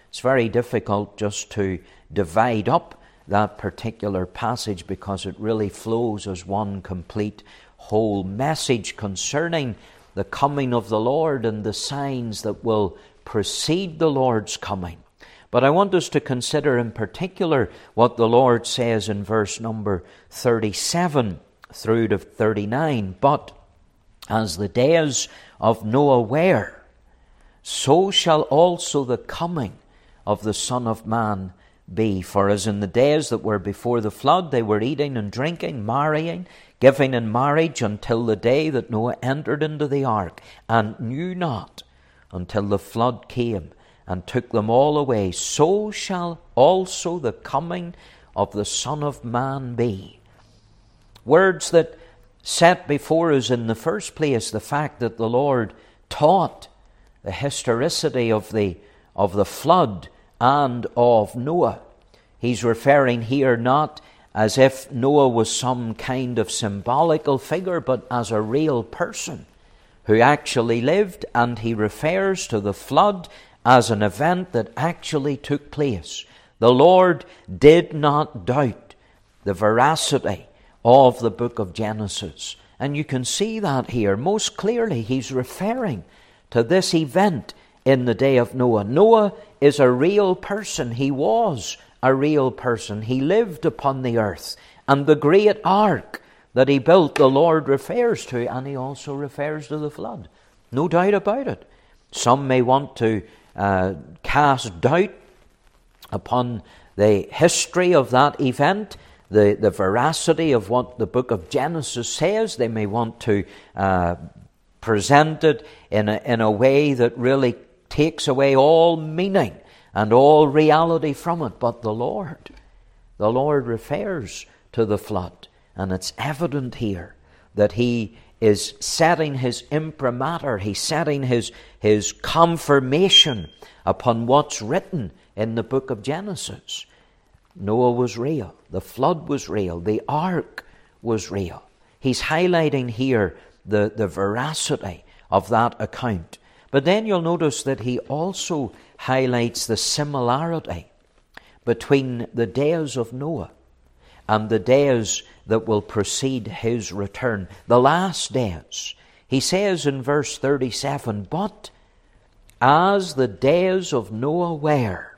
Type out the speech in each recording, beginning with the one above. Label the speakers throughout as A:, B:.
A: it's very difficult just to divide up that particular passage because it really flows as one complete whole message concerning the coming of the Lord and the signs that will precede the Lord's coming. But I want us to consider in particular what the Lord says in verse number 37 through to 39. But as the days of Noah were, so shall also the coming of the Son of Man be. For as in the days that were before the flood, they were eating and drinking, marrying, giving in marriage until the day that Noah entered into the ark, and knew not until the flood came and took them all away, so shall also the coming of the Son of Man be. Words that set before us in the first place the fact that the Lord taught the historicity of the flood and of Noah. He's referring here not as if Noah was some kind of symbolical figure, but as a real person who actually lived, and he refers to the flood as an event that actually took place. The Lord did not doubt the veracity of the book of Genesis. And you can see that here most clearly. He's referring to this event in the day of Noah. Noah is a real person. He was a real person. He lived upon the earth. And the great ark that he built, the Lord refers to, and he also refers to the flood. No doubt about it. Some may want to cast doubt upon the history of that event, the veracity of what the book of Genesis says. They may want to present it in a way that really takes away all meaning and all reality from it. But the Lord refers to the flood, and it's evident here that he is setting his imprimatur, he's setting his confirmation upon what's written in the book of Genesis. Noah was real. The flood was real. The ark was real. He's highlighting here the veracity of that account. But then you'll notice that he also highlights the similarity between the days of Noah and the days that will precede his return, the last days. He says in verse 37, but as the days of Noah were,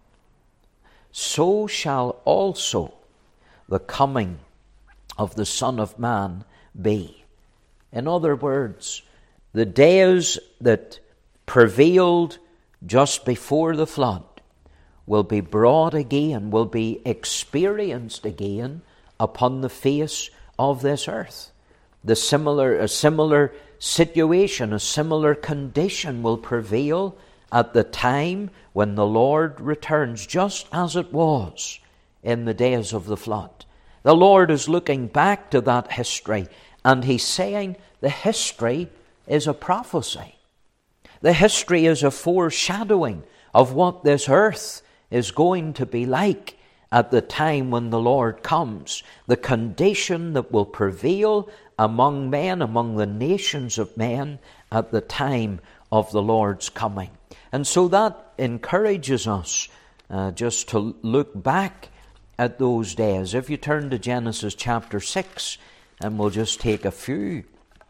A: so shall also the coming of the Son of Man be. In other words, the days that prevailed just before the flood will be brought again, will be experienced again upon the face of this earth. A similar situation, a similar condition will prevail at the time when the Lord returns, just as it was in the days of the flood. The Lord is looking back to that history, and he's saying the history is a prophecy. The history is a foreshadowing of what this earth is going to be like at the time when the Lord comes. The condition that will prevail among men, among the nations of men, at the time of the Lord's coming. And so that encourages us just to look back at those days. If you turn to Genesis chapter 6, and we'll just take a few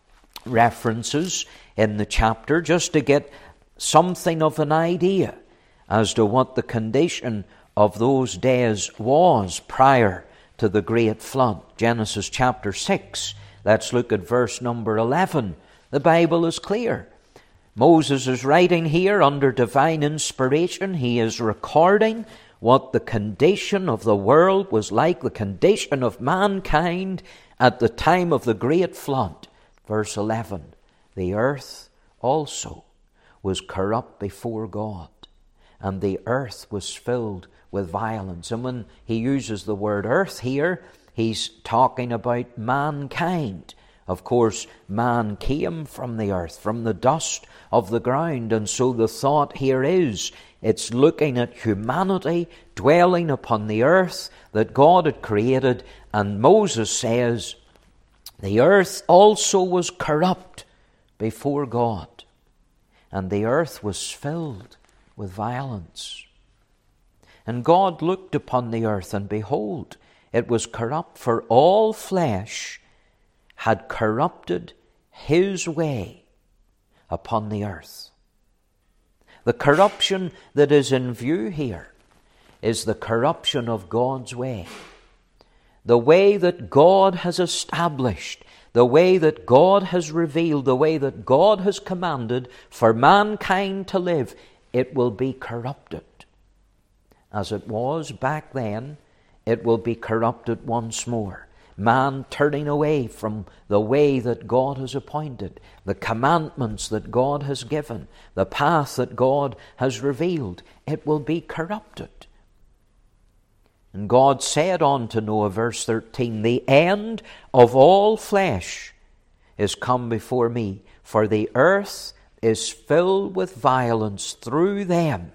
A: references in the chapter just to get something of an idea as to what the condition of those days was prior to the great flood. Genesis chapter 6, let's look at verse number 11. The Bible is clear. Moses is writing here under divine inspiration. He is recording what the condition of the world was like, the condition of mankind at the time of the great flood. Verse 11, the earth also was corrupt before God, and the earth was filled with violence. And when he uses the word earth here, he's talking about mankind. Of course, man came from the earth, from the dust of the ground. And so the thought here is, it's looking at humanity dwelling upon the earth that God had created. And Moses says, the earth also was corrupt before God, and the earth was filled with violence. And God looked upon the earth, and behold, it was corrupt, for all flesh had corrupted his way upon the earth. The corruption that is in view here is the corruption of God's way. The way that God has established, the way that God has revealed, the way that God has commanded for mankind to live, it will be corrupted. As it was back then, it will be corrupted once more. Man turning away from the way that God has appointed, the commandments that God has given, the path that God has revealed, it will be corrupted. And God said unto Noah, verse 13, the end of all flesh is come before me, for the earth is filled with violence through them.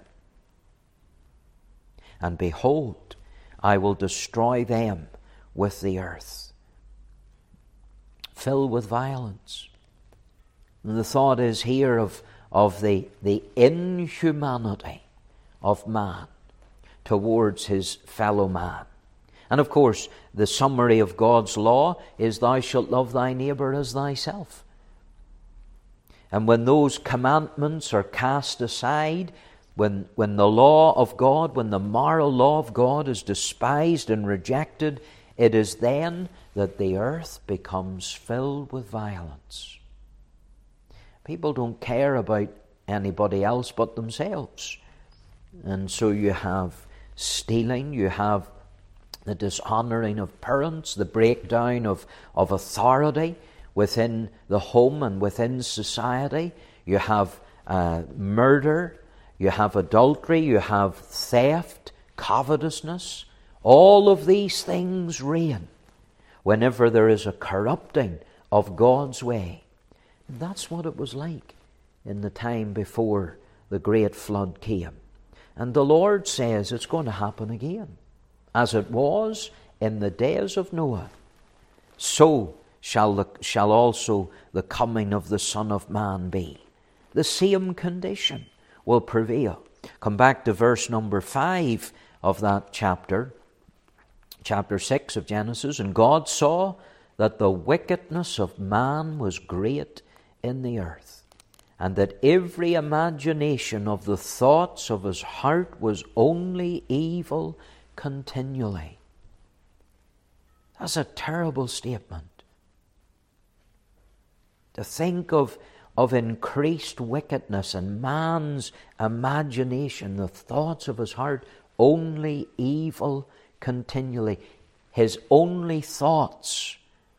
A: And behold, I will destroy them with the earth. Filled with violence. And the thought is here of the inhumanity of man towards his fellow man. And of course, the summary of God's law is thou shalt love thy neighbour as thyself. And when those commandments are cast aside, when the law of God, when the moral law of God is despised and rejected, it is then that the earth becomes filled with violence. People don't care about anybody else but themselves. And so you have stealing, you have the dishonouring of parents, the breakdown of authority within the home and within society. You have murder, you have adultery, you have theft, covetousness. All of these things reign whenever there is a corrupting of God's way. And that's what it was like in the time before the great flood came. And the Lord says it's going to happen again. As it was in the days of Noah, so shall also the coming of the Son of Man be. The same condition will prevail. Come back to verse number 5 of that chapter 6 of Genesis. And God saw that the wickedness of man was great in the earth, and that every imagination of the thoughts of his heart was only evil continually. That's a terrible statement. To think of increased wickedness and man's imagination, the thoughts of his heart, only evil continually. His only thoughts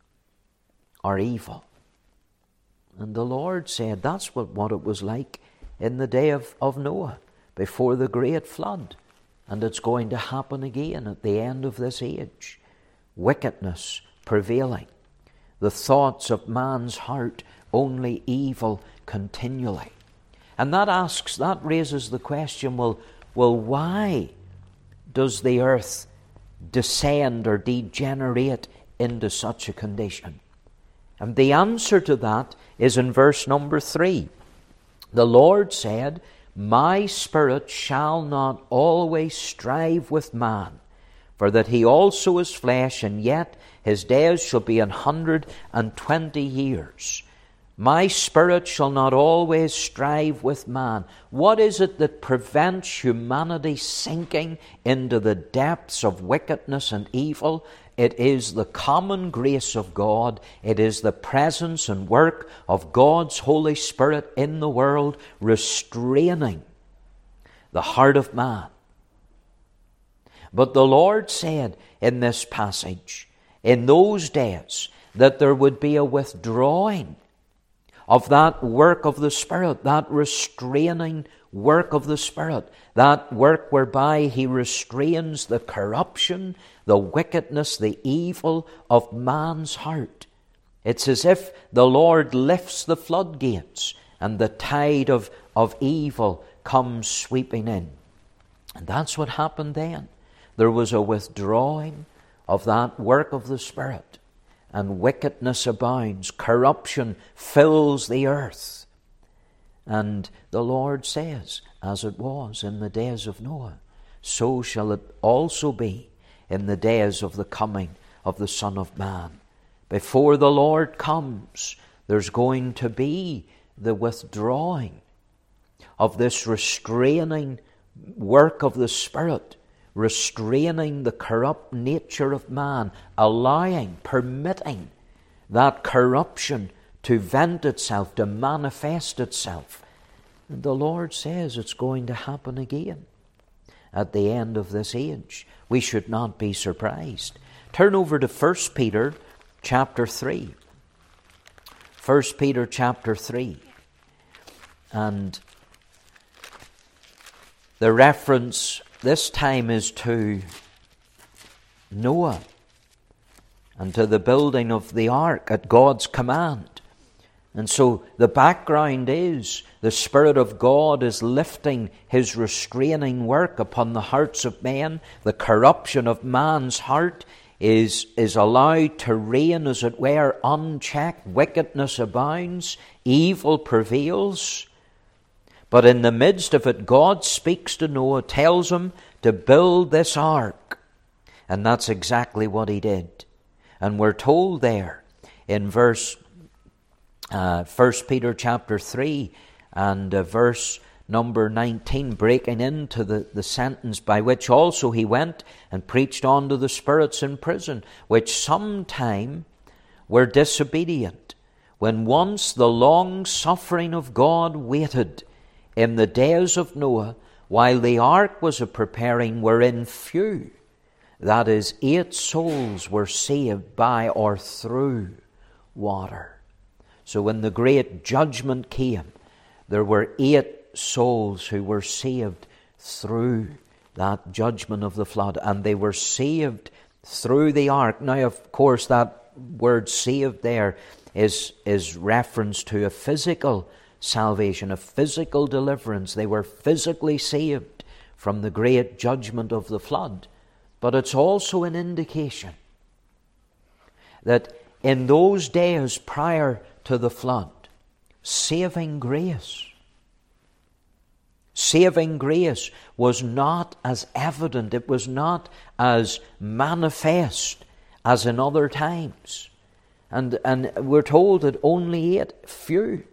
A: are evil. And the Lord said that's what it was like in the day of Noah, before the great flood. And it's going to happen again at the end of this age. Wickedness prevailing. The thoughts of man's heart, only evil continually. And that raises the question, well, why does the earth descend or degenerate into such a condition? And the answer to that is in verse number 3. The Lord said, my spirit shall not always strive with man, for that he also is flesh, and yet his days shall be 120 years. My spirit shall not always strive with man. What is it that prevents humanity sinking into the depths of wickedness and evil? It is the common grace of God. It is the presence and work of God's Holy Spirit in the world, restraining the heart of man. But the Lord said in this passage, in those days, that there would be a withdrawing of that work of the Spirit, that restraining work of the Spirit, that work whereby He restrains the corruption, the wickedness, the evil of man's heart. It's as if the Lord lifts the floodgates and the tide of evil comes sweeping in. And that's what happened then. There was a withdrawing of that work of the Spirit, and wickedness abounds. Corruption fills the earth. And the Lord says, as it was in the days of Noah, so shall it also be in the days of the coming of the Son of Man. Before the Lord comes, there's going to be the withdrawing of this restraining work of the Spirit, restraining the corrupt nature of man, allowing, permitting that corruption to vent itself, to manifest itself. And the Lord says it's going to happen again at the end of this age. We should not be surprised. Turn over to 1 Peter chapter 3. 1 Peter chapter 3. And the reference this time is to Noah and to the building of the ark at God's command. And so the background is the Spirit of God is lifting His restraining work upon the hearts of men. The corruption of man's heart is allowed to reign, as it were, unchecked. Wickedness abounds, evil prevails. But in the midst of it, God speaks to Noah, tells him to build this ark. And that's exactly what he did. And we're told there in 1 Peter chapter 3 and verse number 19, breaking into the sentence, by which also he went and preached unto the spirits in prison, which sometime were disobedient, when once the long suffering of God waited in the days of Noah, while the ark was a-preparing, wherein few, that is, 8 souls, were saved by or through water. So when the great judgment came, there were 8 souls who were saved through that judgment of the flood, and they were saved through the ark. Now, of course, that word saved there is reference to a physical salvation, a physical deliverance. They were physically saved from the great judgment of the flood. But it's also an indication that in those days prior to the flood, saving grace was not as evident, it was not as manifest as in other times. And we're told that only 8, few,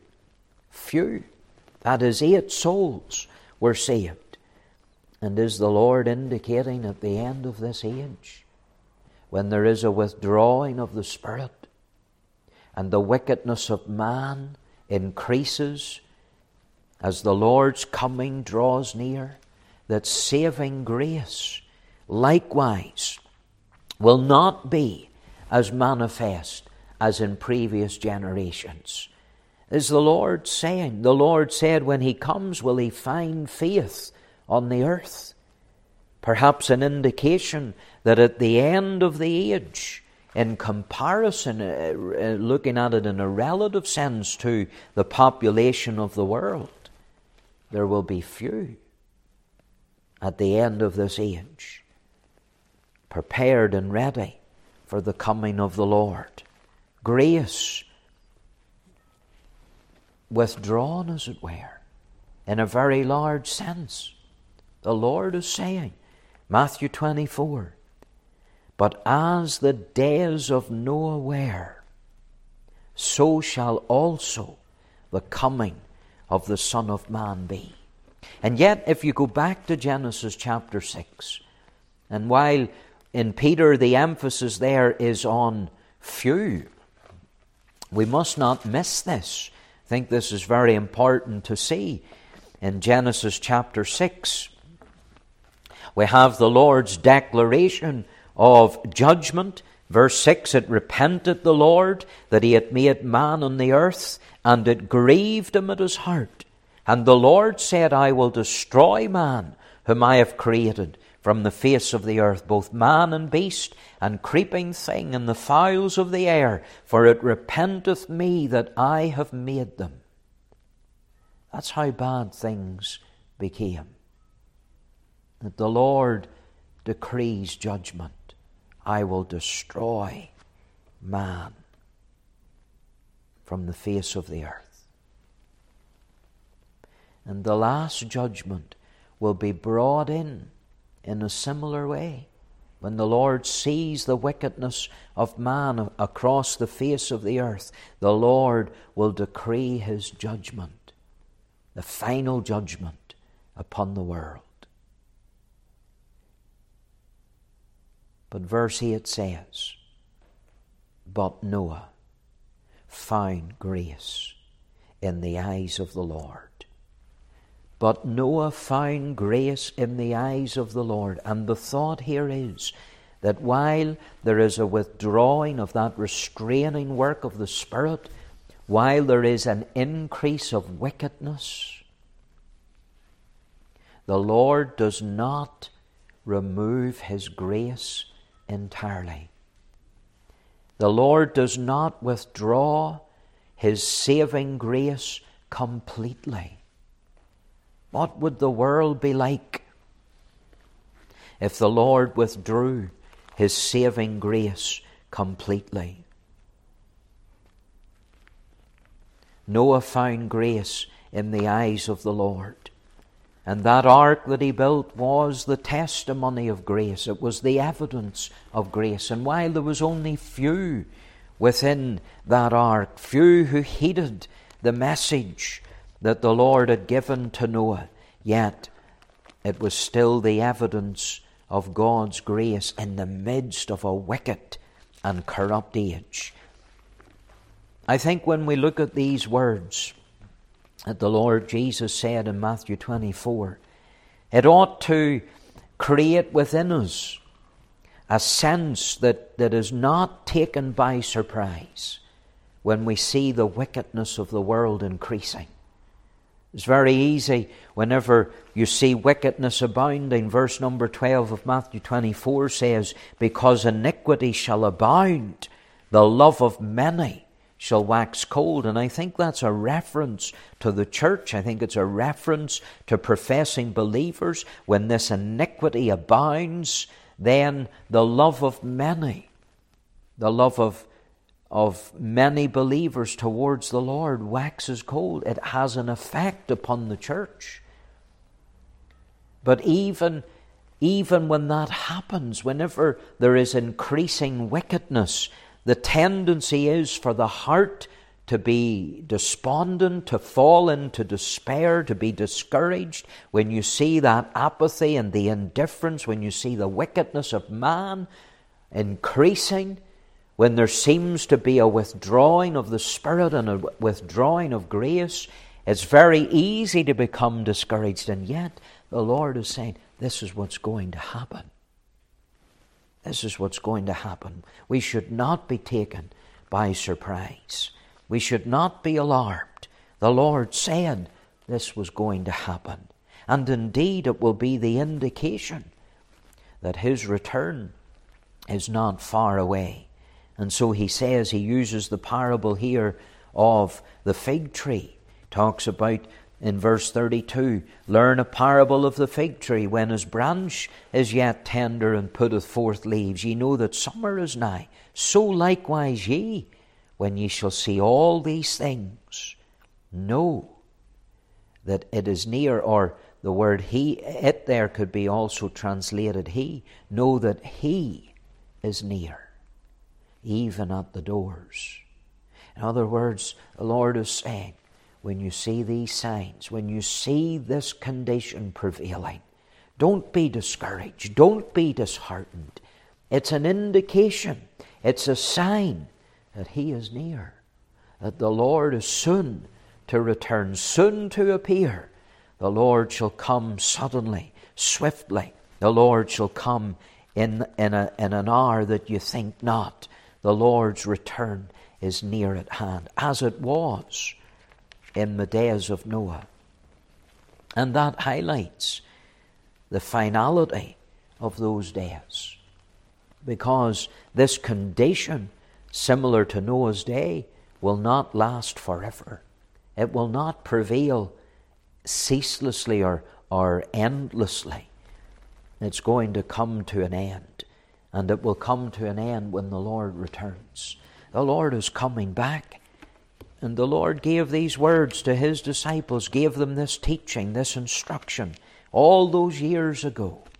A: that is 8 souls were saved. And is the Lord indicating at the end of this age, when there is a withdrawing of the Spirit and the wickedness of man increases as the Lord's coming draws near, that saving grace likewise will not be as manifest as in previous generations? Is the Lord saying? The Lord said, when He comes, will He find faith on the earth? Perhaps an indication that at the end of the age, in comparison, looking at it in a relative sense to the population of the world, there will be few at the end of this age, prepared and ready for the coming of the Lord. Grace withdrawn, as it were, in a very large sense. The Lord is saying, Matthew 24, but as the days of Noah were, so shall also the coming of the Son of Man be. And yet, if you go back to Genesis chapter 6, and while in Peter the emphasis there is on few, we must not miss this. I think this is very important to see. In Genesis chapter 6, we have the Lord's declaration of judgment. Verse 6, it repented the Lord that He had made man on the earth, and it grieved Him at His heart. And the Lord said, I will destroy man whom I have created from the face of the earth, both man and beast, and creeping thing, and the fowls of the air, for it repenteth me that I have made them. That's how bad things became. That the Lord decrees judgment. I will destroy man from the face of the earth. And the last judgment will be brought in in a similar way. When the Lord sees the wickedness of man across the face of the earth, the Lord will decree his judgment, the final judgment upon the world. But verse 8 says, "But Noah found grace in the eyes of the Lord." But Noah found grace in the eyes of the Lord. And the thought here is that while there is a withdrawing of that restraining work of the Spirit, while there is an increase of wickedness, the Lord does not remove his grace entirely. The Lord does not withdraw his saving grace completely. What would the world be like if the Lord withdrew his saving grace completely? Noah found grace in the eyes of the Lord. And that ark that he built was the testimony of grace. It was the evidence of grace. And while there was only few within that ark, few who heeded the message that the Lord had given to Noah, yet it was still the evidence of God's grace in the midst of a wicked and corrupt age. I think when we look at these words that the Lord Jesus said in Matthew 24, it ought to create within us a sense that is not taken by surprise when we see the wickedness of the world increasing. It's very easy whenever you see wickedness abounding. Verse number 12 of Matthew 24 says, "Because iniquity shall abound, the love of many shall wax cold." And I think that's a reference to the church. I think it's a reference to professing believers. When this iniquity abounds, then the love of many, the love of many believers towards the Lord waxes cold. It has an effect upon the church. But even when that happens, whenever there is increasing wickedness, the tendency is for the heart to be despondent, to fall into despair, to be discouraged. When you see that apathy and the indifference, when you see the wickedness of man increasing, when there seems to be a withdrawing of the Spirit and a withdrawing of grace, it's very easy to become discouraged. And yet the Lord is saying, this is what's going to happen. This is what's going to happen. We should not be taken by surprise. We should not be alarmed. The Lord said this was going to happen. And indeed it will be the indication that his return is not far away. And so he says, he uses the parable here of the fig tree. Talks about in verse 32, "Learn a parable of the fig tree. When his branch is yet tender and putteth forth leaves, ye know that summer is nigh. So likewise ye, when ye shall see all these things, know that it is near." Or the word he, it there could be also translated he. Know that he is near, even at the doors. In other words, the Lord is saying, when you see these signs, when you see this condition prevailing, don't be discouraged, don't be disheartened. It's an indication, it's a sign that he is near, that the Lord is soon to return, soon to appear. The Lord shall come suddenly, swiftly. The Lord shall come in an hour that you think not. The Lord's return is near at hand, as it was in the days of Noah. And that highlights the finality of those days, because this condition, similar to Noah's day, will not last forever. It will not prevail ceaselessly or endlessly. It's going to come to an end, and it will come to an end when the Lord returns. The Lord is coming back. And the Lord gave these words to his disciples, gave them this teaching, this instruction, all those years ago.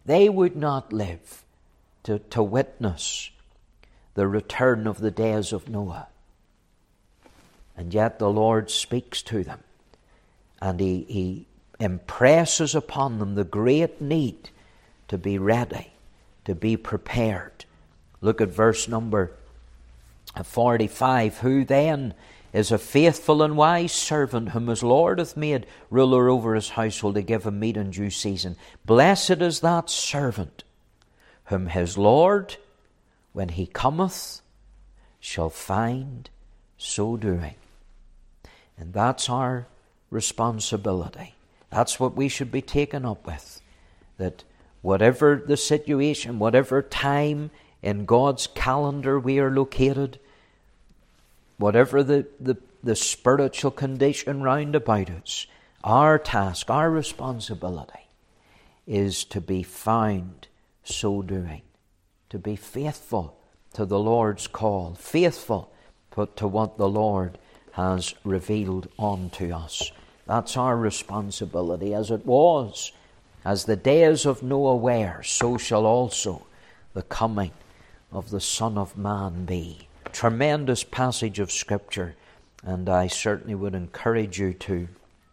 A: They would not live to witness the return of the days of Noah. And yet the Lord speaks to them, and He impresses upon them the great need to be ready, to be prepared. Look at verse number 45. Who then is a faithful and wise servant, whom his Lord hath made ruler over his household, to give him meat in due season? Blessed is that servant, whom his Lord, when he cometh, shall find so doing. And that's our responsibility. That's what we should be taken up with. That whatever the situation, whatever time in God's calendar we are located, whatever the spiritual condition round about us, our task, our responsibility is to be found so doing. To be faithful to the Lord's call, faithful to what the Lord has revealed unto us. That's our responsibility. As it was, as the days of Noah were, so shall also the coming of the Son of Man be. Tremendous passage of Scripture, and I certainly would encourage you to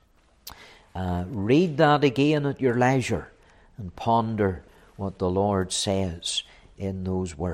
A: read that again at your leisure and ponder what the Lord says in those words.